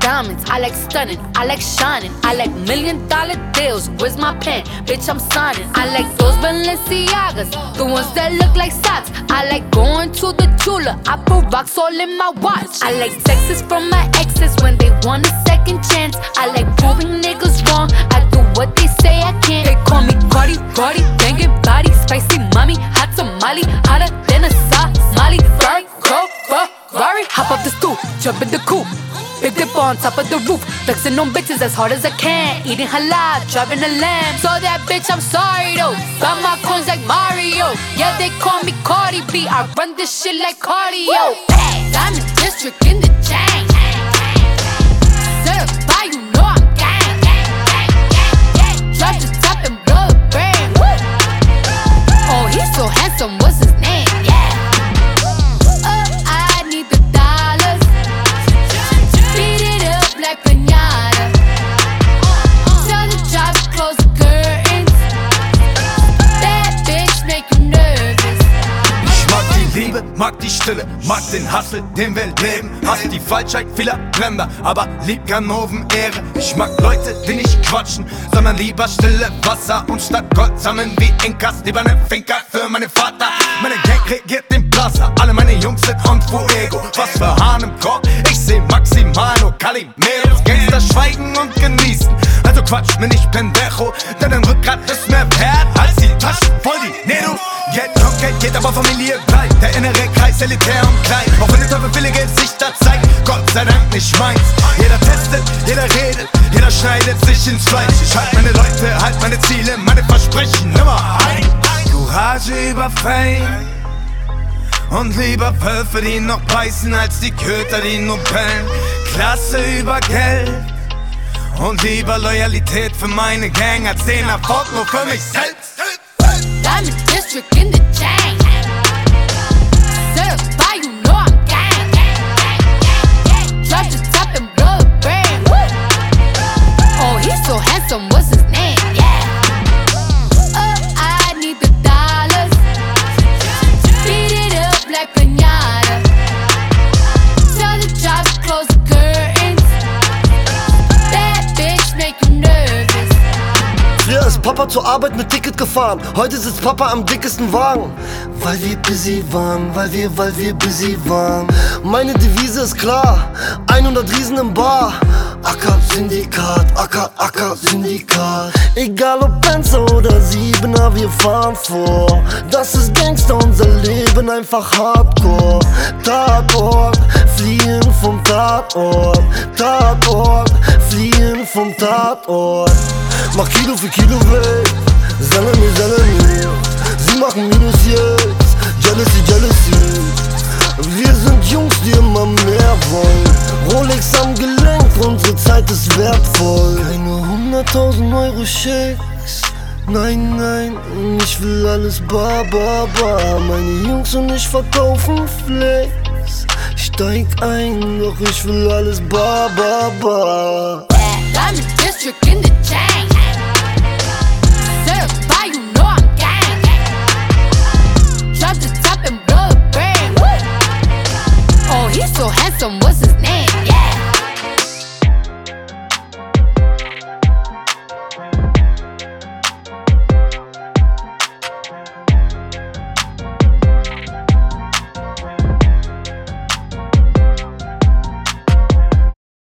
diamonds, I like stunning, I like shining, I like $1,000,000 deals. Where's my pen? Bitch, I'm signing. I like those Balenciagas, the ones that look like socks. I like going to the Tula, I put rocks all in my watch. I like texts from my exes when they want a second chance. I like proving niggas wrong, I do what they say I can't. They call me Cardi, Cardi, banging body, spicy mommy, hot tamale, hotter than a Somali. Ferrari, hop up the stoop, jump in the coupe. Big dip on top of the roof, flexing on bitches as hard as I can. Eating halal, driving a lamb. So that bitch, I'm sorry though. Got my coins like Mario. Yeah, they call me Cardi B. I run this shit like cardio. Diamond District in the chain. Certified, you know I'm gang. Drop the top and blow the brain. Oh, he's so handsome, what's his name? I need the dollars. Beat it up like piñata. Tell the jobs, close the curtains. That bitch make you nervous. Ich mag die Liebe, mag die Stille, mag den Hustle, den wir leben. Hass die Falschheit vieler Blender, aber lieb Ganoven Ehre. Ich mag Leute, die nicht quatschen, sondern lieber stille Wasser und statt Gold sammeln wie Inkas. Lieber ne Finca für meinen Vater. Meine Gang regiert den Plaza, alle meine Jungs sind on fuego. Was für Hahn im Korb, ich seh maximal nur Calimeros. Gangster schweigen und genießen, also quatsch mir nicht Pendejo. Denn ein Rückgrat ist mehr wert als die Taschen voll Dinero. Geld geht, aber Familie bleibt. Der innere Kreis elitär und klein. Auch wenn der Teufel viele Gesichter zeigt, Gott sei Dank nicht meins. Jeder testet, jeder redet, jeder schneidet sich ins Fleisch. Ich halt meine Leute, halt meine Ziele, meine Versprechen Nummer 1. Courage über Fame und lieber Wölfe, die noch beißen, als die Köter, die nur bellen. Klasse über Geld und lieber Loyalität für meine Gang, als den Erfolg nur für mich selbst. Diamond District in the chain. Certified, you know I'm gang. Drop the top and blow the brain. Oh, he's so handsome, what's his name? I need the dollars. Beat it up like piñata. Tell the jobs, close the curtains. That bitch make you nervous. Früher ist Papa zur Arbeit mit Ticket gefahren, heute sitzt Papa am dickesten Wagen. Weil wir busy waren, weil wir busy waren. Meine Devise ist klar, 100 Riesen im Bar. Acker Syndikat, Acker Syndikat. Egal ob Benzer oder 7er, wir fahren vor. Das ist Gangster, unser Leben einfach Hardcore. Tatort, fliehen vom Tatort. Tatort, fliehen vom Tatort. Mach Kilo für Kilo weg, Salami. Sie machen Minus jetzt, Jealousy. Wir sind Jungs, die immer mehr wollen. Rolex am Gelenk, unsere Zeit ist wertvoll. Keine 100.000 Euro Schecks, nein, ich will alles bar. Meine Jungs und ich verkaufen Flex. Steig ein, doch ich will alles bar. Diamond District in the